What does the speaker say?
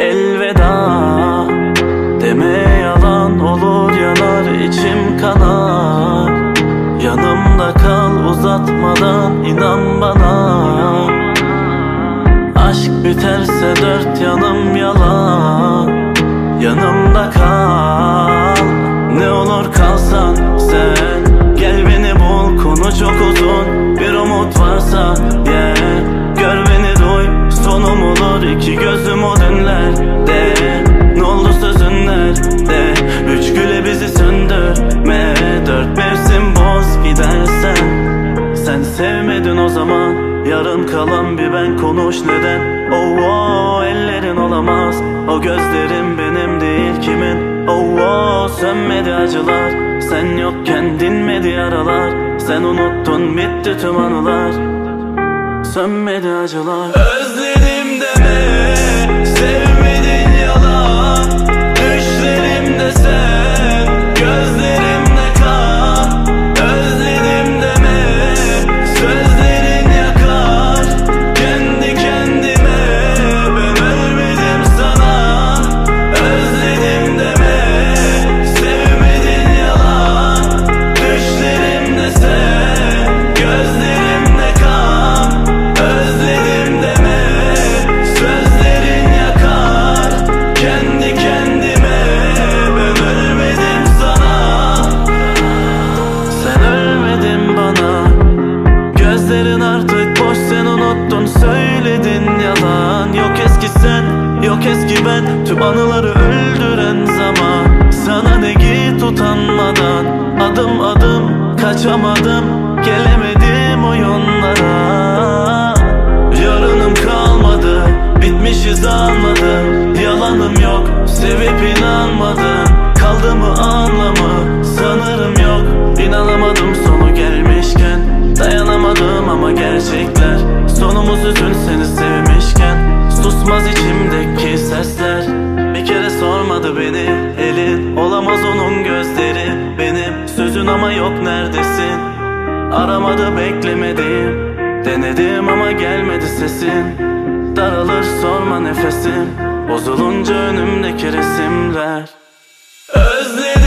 elveda deme, yalan olur yanar, içim kanar. Yanımda kal uzatmadan, inan bana. Aşk biterse dört yanım yalan, yanımda kal. Ne olur kalsan sen, gel beni bul, konu çok uzun. Bir umut varsa gel, gör beni duy, sonum olur. İki gözüm o dünlerde, ne oldu sözün nerede? Üç güle bizi söndürme, dört mevsim boz gidersen. Sen sevmedin o zaman, yarım kalan bir ben, konuş neden? Oh oh, ellerin olamaz, o gözlerin benim değil kimin? Oh oh, sönmedi acılar, sen yokken dinmedi yaralar. Sen unuttun, bitti tüm anılar, sönmedi acılar. Özledim deme, sevmedin yalan. Düşlerimde sen, gözlerimde kal. Özledim deme, sözlerin yakar. Kendi kendime, ben ölmedim sana. Özledim deme, sevmedin yalan. Düşlerimde sen, gözlerimde kal. Özledim deme, sözlerin yakar. Kendi kendime, ben ölmedim sana. Sen ölmedin bana, gözlerin artık boş, sen unuttun, söyledin yalan. Yok eski sen, yok eski ben, tüm anıları öldüren zaman. Sana ne git utanmadan, adım adım kaçamadım, gelemedim oyunlara. Yarınım kalmadı, bitmişiz anladım. Yalanım yok, sevip inanmadın. Kaldı mı anlamı, sanırım yok. İnanamadım sonu gelmişken, dayanamadım ama gerçekler. Sonumuz üzün seni sevmişken, susmaz içimdeki sesler. Bir kere sormadı beni elin, olamaz onun gözleri benim. Sözün ama yok neredesin, aramadı beklemedim. Denedim ama gelmedi sesin, daralır sorma nefesim. Bozulunca önümdeki resimler. Özledim